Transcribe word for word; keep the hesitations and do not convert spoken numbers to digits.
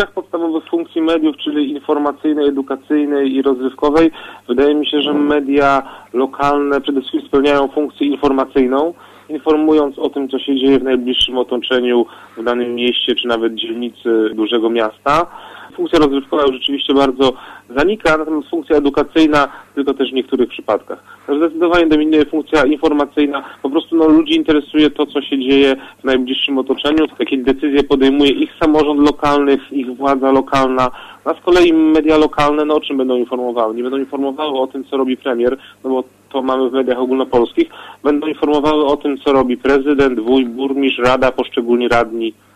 trzech podstawowych funkcji mediów, czyli informacyjnej, edukacyjnej i rozrywkowej, wydaje mi się, że media lokalne przede wszystkim spełniają funkcję informacyjną, informując o tym, co się dzieje w najbliższym otoczeniu, w danym mieście, czy nawet dzielnicy dużego miasta. Funkcja rozrywkowa już rzeczywiście bardzo zanika, natomiast funkcja edukacyjna tylko też w niektórych przypadkach. Zdecydowanie dominuje funkcja informacyjna. Po prostu no, ludzi interesuje to, co się dzieje w najbliższym otoczeniu, jakie decyzje podejmuje ich samorząd lokalny, ich władza lokalna. A z kolei media lokalne, no o czym będą informowały? Nie będą informowały o tym, co robi premier, no bo to mamy w mediach ogólnopolskich. Będą informowały o tym, co robi prezydent, wójt, burmistrz, rada, poszczególni radni.